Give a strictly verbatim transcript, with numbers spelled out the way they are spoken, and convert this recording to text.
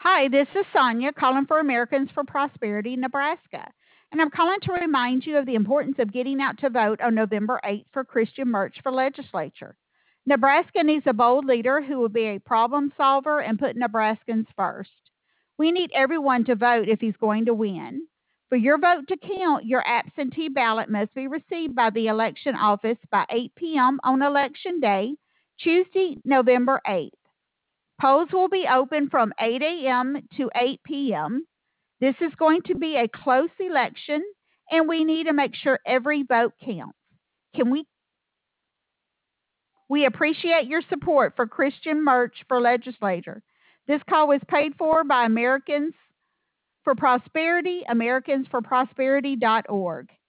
Hi, this is Sonia calling for Americans for Prosperity, Nebraska. And I'm calling to remind you of the importance of getting out to vote on November eighth for Christian Merch for legislature. Nebraska needs a bold leader who will be a problem solver and put Nebraskans first. We need everyone to vote if he's going to win. For your vote to count, your absentee ballot must be received by the election office by eight p.m. on Election Day, Tuesday, November eighth. Polls will be open from eight a.m. to eight p.m. This is going to be a close election, and we need to make sure every vote counts. Can we? We appreciate your support for Christian Merch for Legislature. This call was paid for by Americans for Prosperity, americans for prosperity dot org.